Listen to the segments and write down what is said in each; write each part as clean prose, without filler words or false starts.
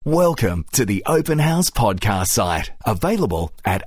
Welcome to the Open House podcast site, available at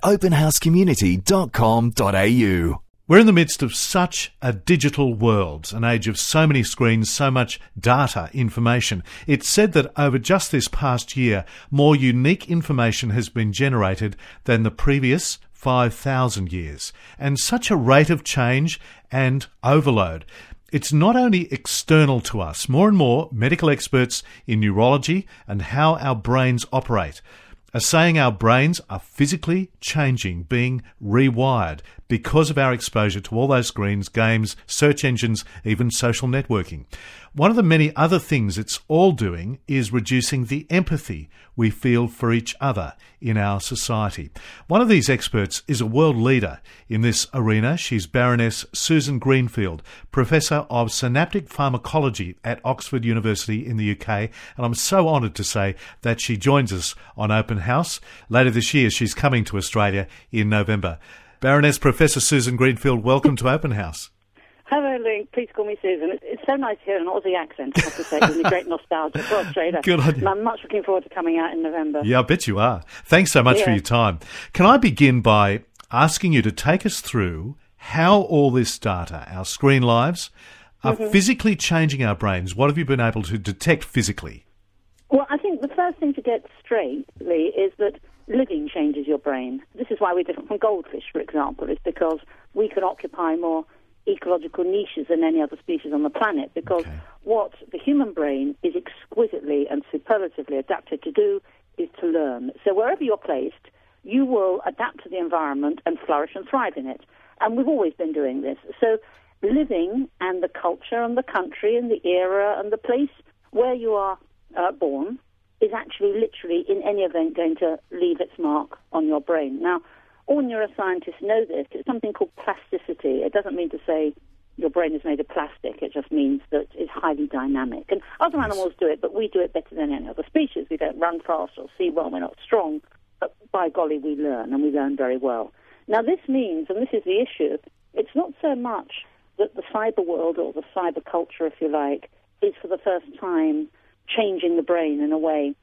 openhousecommunity.com.au. We're in the midst of such a digital world, an age of so many screens, so much data, information. It's said that over just this past year, more unique information has been generated than the previous 5,000 years. And such a rate of change and overload. It's not only external to us. More and more medical experts in neurology and how our brains operate are saying our brains are physically changing, being rewired because of our exposure to all those screens, games, search engines, even social networking. One of the many other things it's all doing is reducing the empathy we feel for each other in our society. One of these experts is a world leader in this arena. She's Baroness Susan Greenfield, Professor of Synaptic Pharmacology at Oxford University in the UK, and I'm so honoured to say that she joins us on Open House. Later this year, she's coming to Australia in November. Baroness Professor Susan Greenfield, welcome to Open House. Hello, Lee. Please call me Susan. It's so nice to hear an Aussie accent, I have to say. It gives me great nostalgia for Australia. Good on you. And I'm much looking forward to coming out in November. Yeah, I bet you are. Thanks so much for your time. Can I begin by asking you to take us through how all this data, our screen lives, are physically changing our brains? What have you been able to detect physically? Well, I think the first thing to get straight, Lee, is that living changes your brain. This is why we're different from goldfish, for example. It's because we can occupy more ecological niches than any other species on the planet, because what the human brain is exquisitely and superlatively adapted to do is to learn. So wherever you're placed, you will adapt to the environment and flourish and thrive in it. And we've always been doing this. So living and the culture and the country and the era and the place where you are born is actually literally, in any event, going to leave its mark on your brain. Now, all neuroscientists know this. It's something called plasticity. It doesn't mean to say your brain is made of plastic. It just means that it's highly dynamic. And other animals do it, but we do it better than any other species. We don't run fast or see well. We're not strong. But by golly, we learn, and we learn very well. Now, this means, and this is the issue, it's not so much that the cyber world or the cyber culture, if you like, is for the first time changing the brain in a way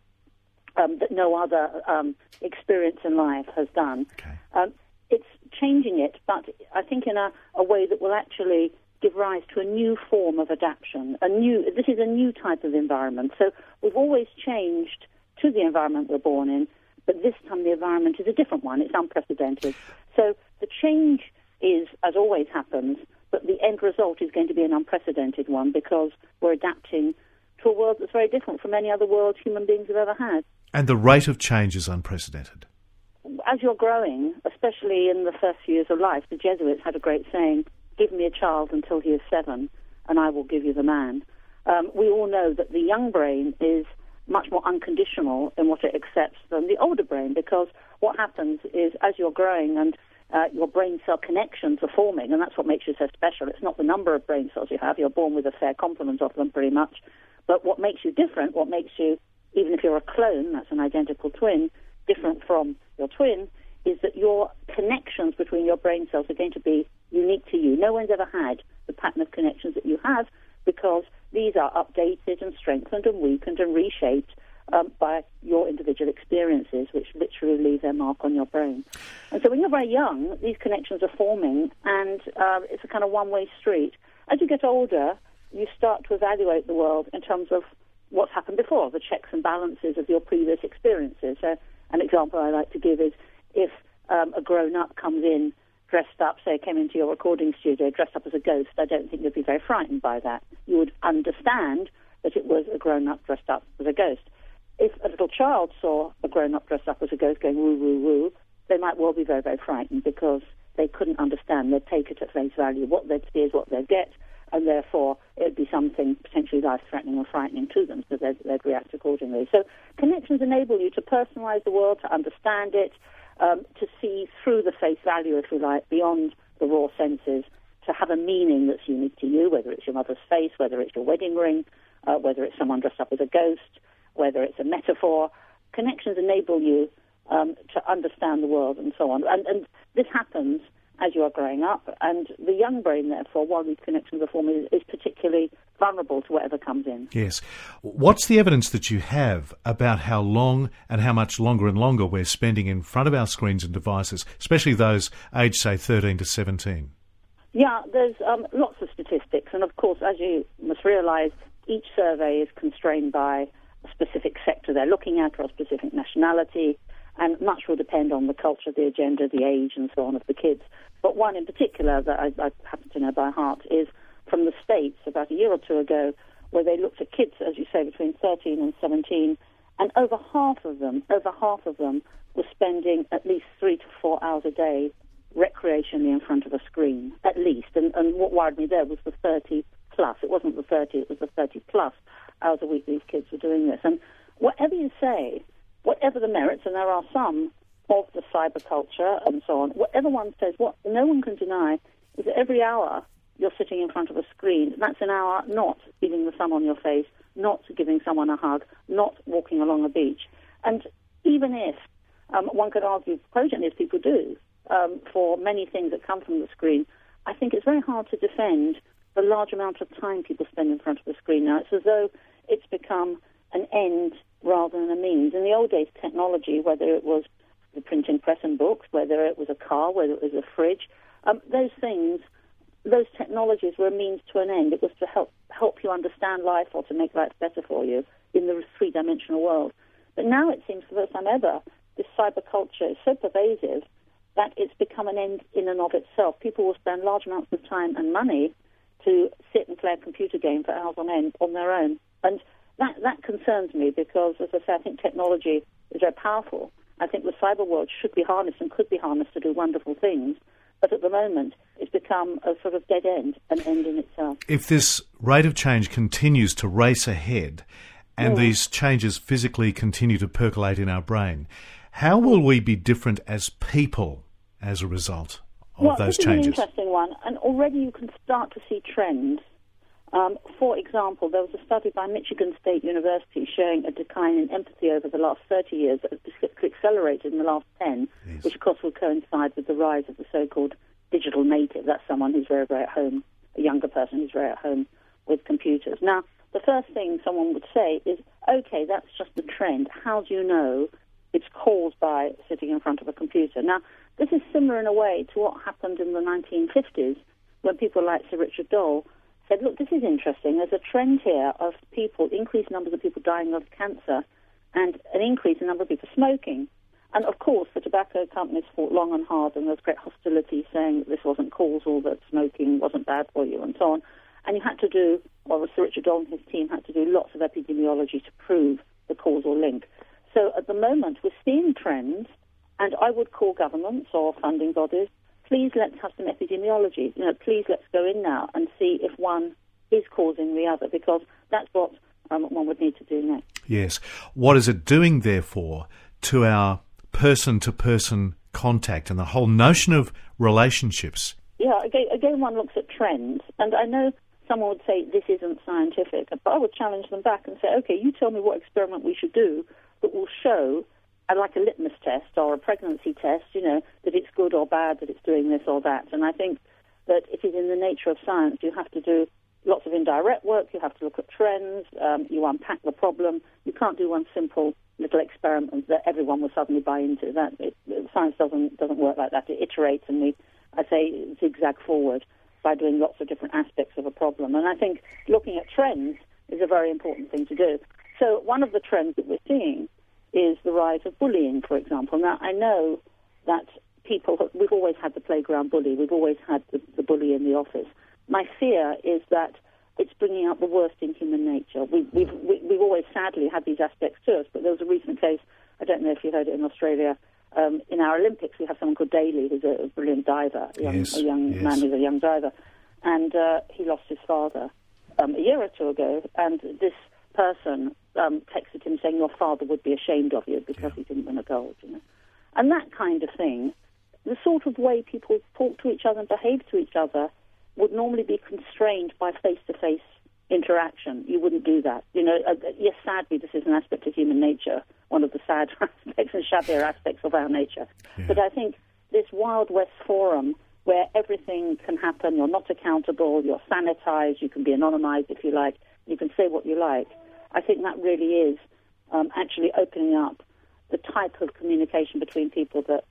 that no other experience in life has done. It's changing it, but I think in a way that will actually give rise to a new form of adaptation. This is a new type of environment. So we've always changed to the environment we're born in, but this time the environment is a different one. It's unprecedented. So the change is, as always happens, but the end result is going to be an unprecedented one, because we're adapting to a world that's very different from any other world human beings have ever had. And the rate of change is unprecedented. As you're growing, especially in the first few years of life, the Jesuits had a great saying, "Give me a child until he is 7, and I will give you the man." We all know that the young brain is much more unconditional in what it accepts than the older brain, because what happens is, as you're growing and your brain cell connections are forming, and that's what makes you so special. It's not the number of brain cells you have. You're born with a fair complement of them, pretty much. But what makes you different, what makes you, even if you're a clone, that's an identical twin, different from your twin, is that your connections between your brain cells are going to be unique to you. No one's ever had the pattern of connections that you have, because these are updated and strengthened and weakened and reshaped by your individual experiences, which literally leave their mark on your brain. And so when you're very young, these connections are forming, and it's a kind of one-way street. As you get older, you start to evaluate the world in terms of what's happened before, the checks and balances of your previous experiences. So an example I like to give is if a grown-up comes in dressed up, say came into your recording studio dressed up as a ghost, I don't think you'd be very frightened by that. You would understand that it was a grown-up dressed up as a ghost. If a little child saw a grown-up dressed up as a ghost going woo, woo, woo, they might well be very, very frightened, because they couldn't understand. They'd take it at face value. What they'd see is what they'd get, and therefore it would be something potentially life-threatening or frightening to them, so they'd react accordingly. So connections enable you to personalize the world, to understand it, to see through the face value, if you like, beyond the raw senses, to have a meaning that's unique to you, whether it's your mother's face, whether it's your wedding ring, whether it's someone dressed up as a ghost, whether it's a metaphor. Connections enable you to understand the world and so on. And this happens as you are growing up, and the young brain, therefore, while these connections are forming, is particularly vulnerable to whatever comes in. Yes. What's the evidence that you have about how long and how much longer and longer we're spending in front of our screens and devices, especially those aged, say, 13 to 17? Yeah, there's lots of statistics, and of course, as you must realise, each survey is constrained by a specific sector they're looking at or a specific nationality, and much will depend on the culture, the agenda, the age, and so on of the kids. But one in particular that I happen to know by heart is from the States about a year or two ago, where they looked at kids, as you say, between 13 and 17, and over half of them were spending at least 3 to 4 hours a day recreationally in front of a screen, at least. And what worried me there was the 30 plus. It wasn't the 30, it was the 30 plus hours a week these kids were doing this. And whatever you say, whatever the merits, and there are some of the cyber culture and so on, whatever one says, what no one can deny is that every hour you're sitting in front of a screen, that's an hour not feeling the sun on your face, not giving someone a hug, not walking along a beach. And even if one could argue cogently, as people do, for many things that come from the screen, I think it's very hard to defend the large amount of time people spend in front of the screen now. It's as though it's become an end rather than a means. In the old days, technology, whether it was the printing press and books, whether it was a car, whether it was a fridge, those technologies were a means to an end. It was to help you understand life or to make life better for you in the three-dimensional world. But now it seems for the first time ever, this cyber culture is so pervasive that it's become an end in and of itself. People will spend large amounts of time and money to sit and play a computer game for hours on end on their own. And that concerns me because, as I say, I think technology is very powerful. I think the cyber world should be harnessed and could be harnessed to do wonderful things. But at the moment, it's become a sort of dead end, an end in itself. If this rate of change continues to race ahead and these changes physically continue to percolate in our brain, how will we be different as people as a result of those changes? Well, this is an interesting one, and already you can start to see trends. For example, there was a study by Michigan State University showing a decline in empathy over the last 30 years that has accelerated in the last 10, Yes. which of course will coincide with the rise of the so-called digital native. That's someone who's very, very at home, a younger person who's very at home with computers. Now, the first thing someone would say is, okay, that's just the trend. How do you know it's caused by sitting in front of a computer? Now, this is similar in a way to what happened in the 1950s when people like Sir Richard Dole said, look, this is interesting. There's a trend here of people, increased numbers of people dying of cancer and an increase in number of people smoking. And, of course, the tobacco companies fought long and hard, and there was great hostility saying that this wasn't causal, that smoking wasn't bad for you, and so on. And you had to do, well, Sir Richard Dole and his team had to do lots of epidemiology to prove the causal link. So at the moment, we're seeing trends, and I would call governments or funding bodies, please let's have some epidemiology. Please let's go in now and see if one is causing the other, because that's what one would need to do next. Yes. What is it doing, therefore, to our person-to-person contact and the whole notion of relationships? Yeah, again, one looks at trends, and I know someone would say this isn't scientific, but I would challenge them back and say, okay, you tell me what experiment we should do that will show, like a litmus test or a pregnancy test, that it's good or bad, that it's doing this or that. And I think that it is in the nature of science. You have to do lots of indirect work. You have to look at trends. You unpack the problem. You can't do one simple little experiment that everyone will suddenly buy into. Science doesn't work like that. It iterates, and I say zigzag forward by doing lots of different aspects of a problem. And I think looking at trends is a very important thing to do. So one of the trends that we're seeing is the rise of bullying, for example. Now, I know that we've always had the playground bully. We've always had the bully in the office. My fear is that it's bringing out the worst in human nature. We've always sadly had these aspects to us, but there was a recent case, I don't know if you heard it in Australia, in our Olympics we have someone called Daly who's a brilliant diver, a young man who's a young diver, and he lost his father a year or two ago, and this person texted him saying, your father would be ashamed of you because he didn't win a gold. And that kind of thing, the sort of way people talk to each other and behave to each other would normally be constrained by face-to-face interaction. You wouldn't do that. Yes, sadly, this is an aspect of human nature, one of the sad aspects and shabbier aspects of our nature. Yeah. But I think this Wild West forum, where everything can happen, you're not accountable, you're sanitized, you can be anonymized if you like, you can say what you like. I think that really is actually opening up the type of communication between people that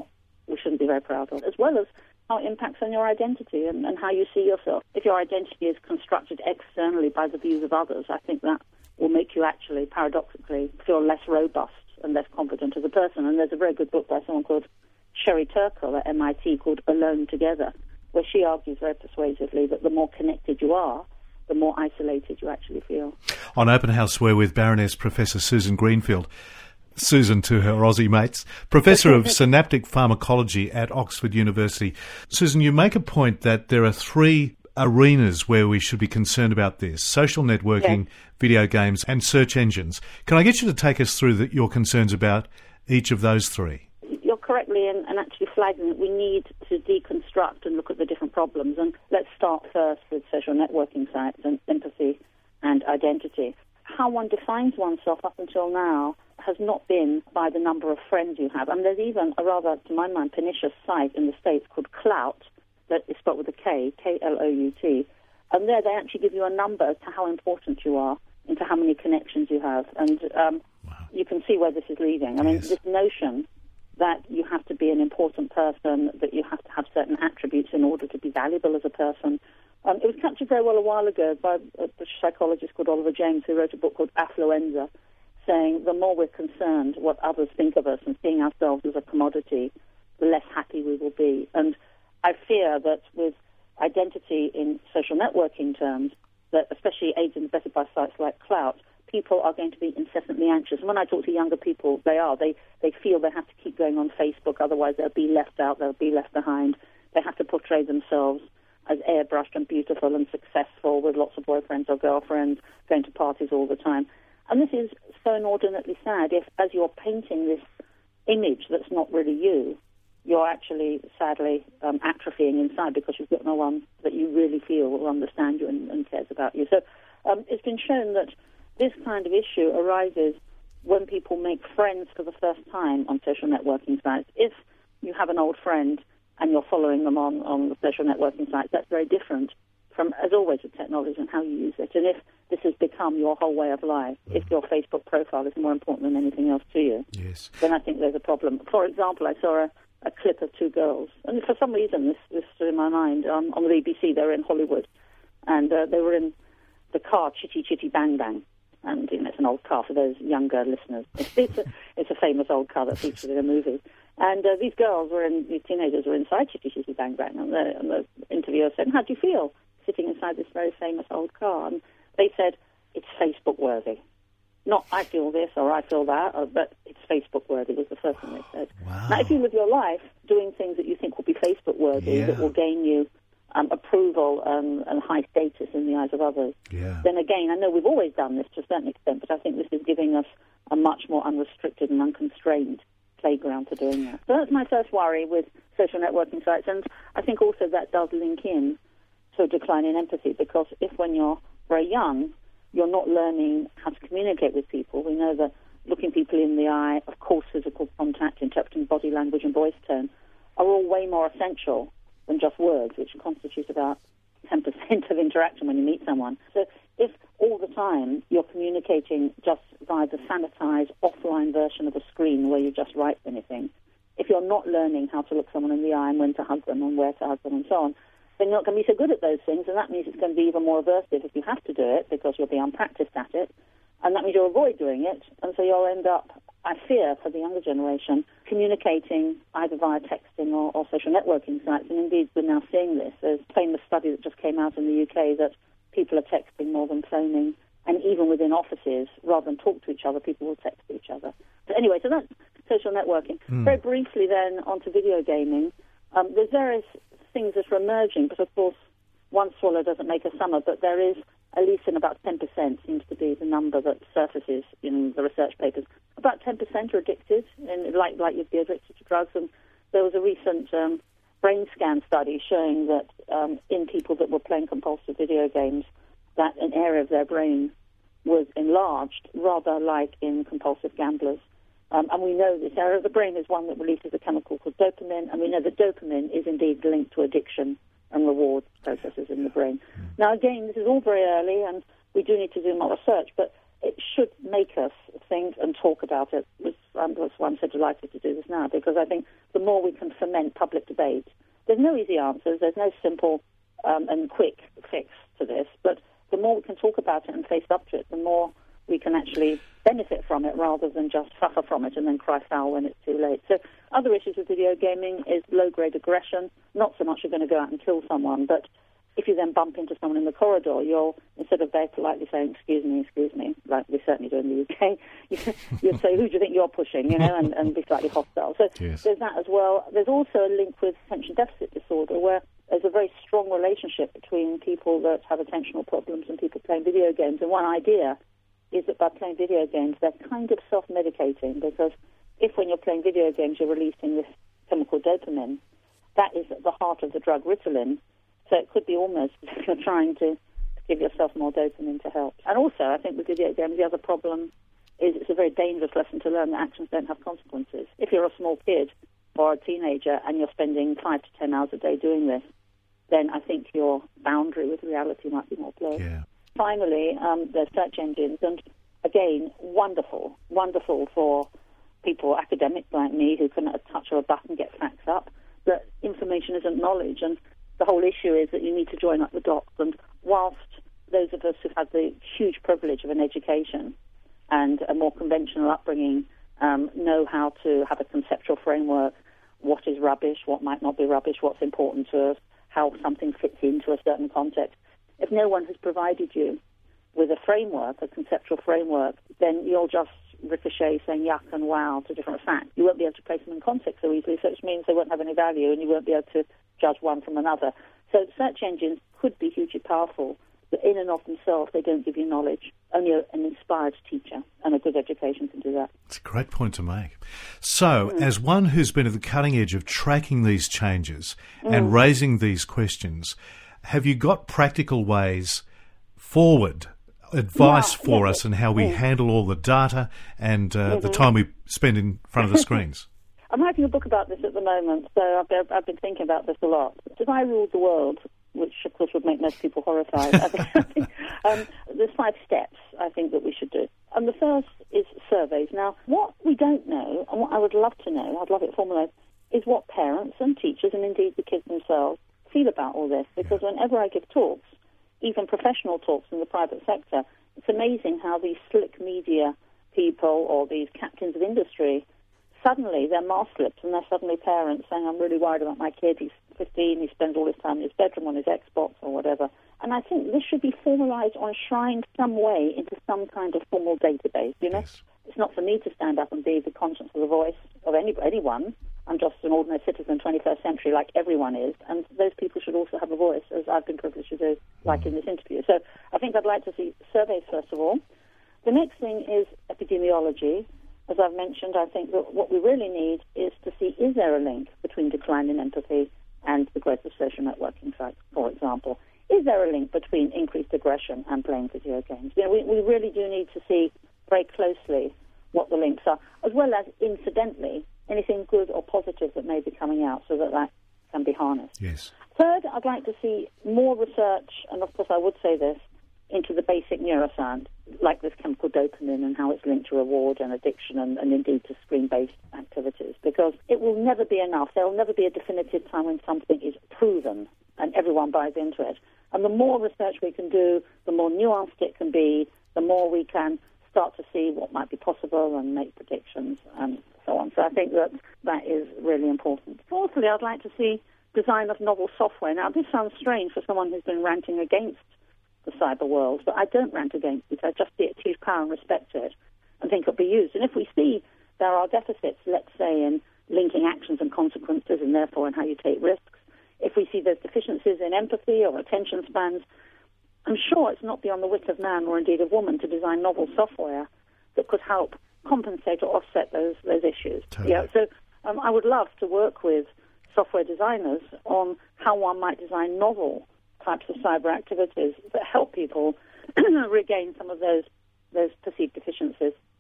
we shouldn't be very proud of, as well as how it impacts on your identity and how you see yourself. If your identity is constructed externally by the views of others, I think that will make you actually, paradoxically, feel less robust and less confident as a person. And there's a very good book by someone called Sherry Turkle at MIT called Alone Together, where she argues very persuasively that the more connected you are, the more isolated you actually feel. On Open House, we're with Baroness Professor Susan Greenfield. Susan to her Aussie mates, Professor of Synaptic Pharmacology at Oxford University. Susan, you make a point that there are three arenas where we should be concerned about this: social networking, video games and search engines. Can I get you to take us through your concerns about each of those three? You're correctly and actually flagging that we need to deconstruct and look at the different problems. And let's start first with social networking sites and empathy and identity. How one defines oneself up until now has not been by the number of friends you have. I mean, there's even a rather, to my mind, pernicious site in the States called Klout, that is spelled with a K, K-L-O-U-T, and there they actually give you a number to how important you are and to how many connections you have. And you can see where this is leading. I mean, this notion that you have to be an important person, that you have to have certain attributes in order to be valuable as a person. It was captured very well a while ago by a British psychologist called Oliver James, who wrote a book called Affluenza, saying the more we're concerned what others think of us and seeing ourselves as a commodity, the less happy we will be. And I fear that with identity in social networking terms, that especially aids and abetted by sites like Klout, people are going to be incessantly anxious. And when I talk to younger people, they feel they have to keep going on Facebook, otherwise they'll be left out, they'll be left behind. They have to portray themselves as airbrushed and beautiful and successful with lots of boyfriends or girlfriends, going to parties all the time. And this is so inordinately sad if, as you're painting this image that's not really you, you're actually, sadly, atrophying inside because you've got no one that you really feel will understand you and cares about you. So it's been shown that this kind of issue arises when people make friends for the first time on social networking sites. If you have an old friend and you're following them on the social networking sites, that's very different from, as always, with technology and how you use it. And if this has become your whole way of life, if your Facebook profile is more important than anything else to you, then I think there's a problem. For example, I saw a clip of two girls, and for some reason this stood in my mind, on the BBC. They were in Hollywood, and they were in the car Chitty Chitty Bang Bang. And it's an old car for those younger listeners. It's a famous old car that featured in a movie. And these teenagers were inside Chitty Chitty Bang Bang, and the interviewer said, "How do you feel sitting inside this very famous old car?" And they said, "It's Facebook worthy." Not "I feel this" or "I feel that," but "it's Facebook worthy" was the first thing they said. Wow. Now, if you live your life doing things that you think will be Facebook worthy, that will gain you approval and high status in the eyes of others, then again, I know we've always done this to a certain extent, but I think this is giving us a much more unrestricted and unconstrained playground for doing that. So that's my first worry with social networking sites, and I think also that does link in to a decline in empathy, because if when you're very young, you're not learning how to communicate with people. We know that looking people in the eye, of course physical contact, interpreting body language and voice tone, are all way more essential than just words, which constitute about 10% of interaction when you meet someone. So if all the time you're communicating just via the sanitized offline version of a screen where you just write anything, if you're not learning how to look someone in the eye and when to hug them and where to hug them and so on, then you're not going to be so good at those things, and that means it's going to be even more aversive if you have to do it, because you'll be unpracticed at it, and that means you'll avoid doing it, and so you'll end up, I fear, for the younger generation, communicating either via texting or social networking sites, and indeed we're now seeing this. There's a famous study that just came out in the UK that people are texting more than phoning, and even within offices, rather than talk to each other, people will text each other. But anyway, so that's social networking. Very briefly then, onto video gaming. There's various things that are emerging, but of course one swallow doesn't make a summer, but there is, at least in about 10% seems to be the number that surfaces in the research papers. About 10% are addicted, and like you'd be addicted to drugs. And there was a recent brain scan study showing that in people that were playing compulsive video games, that an area of their brain was enlarged, rather like in compulsive gamblers. And we know this area of the brain is one that releases a chemical called dopamine, and we know that dopamine is indeed linked to addiction and reward processes in the brain. Now, again, this is all very early, and we do need to do more research, but it should make us think and talk about it. That's why I'm so delighted to do this now, because I think the more we can foment public debate, there's no easy answers, there's no simple and quick fix to this, but the more we can talk about it and face up to it, the more we can actually benefit from it rather than just suffer from it and then cry foul when it's too late. So other issues with video gaming is low-grade aggression. Not so much you're going to go out and kill someone, but if you then bump into someone in the corridor, you'll, instead of very politely saying, excuse me, like we certainly do in the UK, you'll say, who do you think you're pushing, and be slightly hostile. So yes. There's that as well. There's also a link with attention deficit disorder, where there's a very strong relationship between people that have attentional problems and people playing video games. And one idea is that by playing video games, they're kind of self-medicating, because if when you're playing video games you're releasing this chemical dopamine, that is at the heart of the drug Ritalin. So it could be almost as if you're trying to give yourself more dopamine to help. And also, I think with video games, the other problem is it's a very dangerous lesson to learn that actions don't have consequences. If you're a small kid or a teenager and you're spending 5 to 10 hours a day doing this, then I think your boundary with reality might be more blurred. Yeah. Finally, there's search engines, and again, wonderful for people, academics like me, who can at a touch of a button get facts up, but information isn't knowledge, and the whole issue is that you need to join up the dots. And whilst those of us who've had the huge privilege of an education and a more conventional upbringing know how to have a conceptual framework, what is rubbish, what might not be rubbish, what's important to us, how something fits into a certain context, if no one has provided you with a framework, a conceptual framework, then you'll just ricochet saying yuck and wow to different facts. You won't be able to place them in context so easily, so which means they won't have any value and you won't be able to judge one from another. So search engines could be hugely powerful, but in and of themselves they don't give you knowledge. Only an inspired teacher and a good education can do that. It's a great point to make. So, as one who's been at the cutting edge of tracking these changes and raising these questions, have you got practical ways forward, advice for us on how we handle all the data and the time we spend in front of the screens? I'm writing a book about this at the moment, so I've been thinking about this a lot. If I ruled the world, which of course would make most people horrified, I think, there's 5 steps I think that we should do. And the first is surveys. Now, what we don't know, and what I would love to know, I'd love it formulated, is what parents and teachers, and indeed the kids themselves, feel about all this. Because whenever I give talks, even professional talks in the private sector, it's amazing how these slick media people or these captains of industry, suddenly they're mask slips and they're suddenly parents saying, I'm really worried about my kid, he's 15, he spends all his time in his bedroom on his Xbox or whatever. And I think this should be formalised or enshrined some way into some kind of formal database, Yes. It's not for me to stand up and be the conscience or the voice of anyone. I'm just an ordinary citizen, 21st century, like everyone is, and those people should also have a voice, as I've been privileged to do, like in this interview. So I think I'd like to see surveys, first of all. The next thing is epidemiology. As I've mentioned, I think that what we really need is to see, is there a link between decline in empathy and the growth of social networking sites, for example? Is there a link between increased aggression and playing video games? We really do need to see very closely what the links are, as well as, incidentally, anything good or positive that may be coming out so that can be harnessed. Yes. Third, I'd like to see more research, and of course I would say this, into the basic neuroscience, like this chemical dopamine and how it's linked to reward and addiction and indeed to screen-based activities, because it will never be enough. There will never be a definitive time when something is proven and everyone buys into it. And the more research we can do, the more nuanced it can be, the more we can start to see what might be possible and make predictions and so on. So I think that is really important. Fourthly, I'd like to see design of novel software. Now, this sounds strange for someone who's been ranting against the cyber world, but I don't rant against it. I just see its huge power and respect it and think it'll be used. And if we see there are deficits, let's say, in linking actions and consequences and therefore in how you take risks, if we see there's deficiencies in empathy or attention spans, I'm sure it's not beyond the wit of man or indeed of woman to design novel software that could help compensate or offset those issues. Totally. Yeah, so I would love to work with software designers on how one might design novel types of cyber activities that help people regain some of those perceived deficiencies.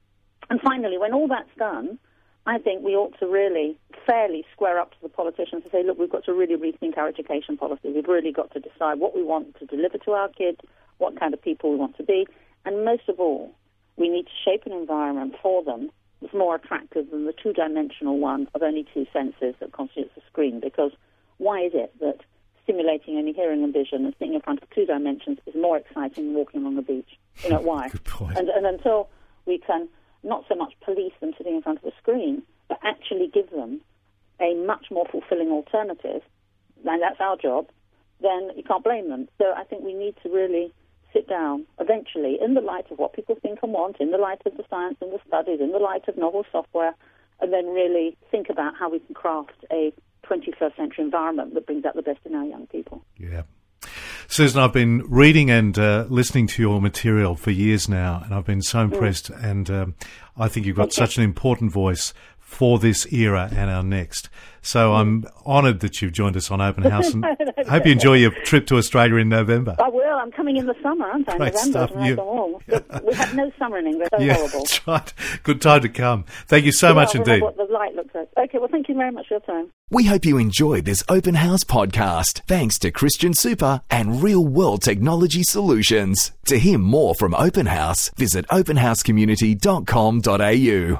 And finally, when all that's done, I think we ought to really fairly square up to the politicians and say, look, we've got to really rethink our education policy. We've really got to decide what we want to deliver to our kids, what kind of people we want to be, and most of all, we need to shape an environment for them that's more attractive than the two-dimensional one of only two senses that constitutes a screen, because why is it that stimulating only hearing and vision and sitting in front of two dimensions is more exciting than walking along the beach? You know, why? Good point. And until we can not so much police them sitting in front of a screen, but actually give them a much more fulfilling alternative, and that's our job, then you can't blame them. So I think we need to really sit down eventually in the light of what people think and want, in the light of the science and the studies, in the light of novel software, and then really think about how we can craft a 21st century environment that brings out the best in our young people. Yeah. Susan, I've been reading and listening to your material for years now, and I've been so impressed, and I think you've got such an important voice for this era and our next. So I'm honoured that you've joined us on Open House, and I hope you enjoy your trip to Australia in November. I will. I'm coming in the summer, aren't I? Great November. stuff. We have no summer in England. So Yeah, horrible. that's right. Good time to come. Thank you so much indeed. What the light looks like. Okay, well, thank you very much for your time. We hope you enjoyed this Open House podcast, thanks to Christian Super and Real World Technology Solutions. To hear more from Open House, visit openhousecommunity.com.au.